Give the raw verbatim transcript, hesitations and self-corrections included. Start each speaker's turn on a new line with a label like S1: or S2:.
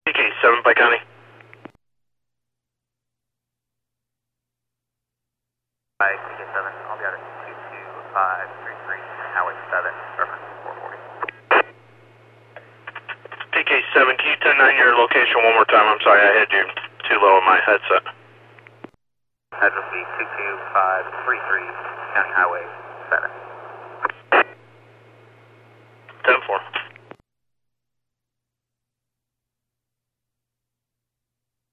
S1: P K seven, Pike County.
S2: Hi, P K seven, I'll be out at two two five three three, Highway seven, reference four forty.
S1: P K seven, can you ten nine your location one more time? I'm sorry, I had you too low on my headset.
S2: Address be two two five three three, County Highway seven.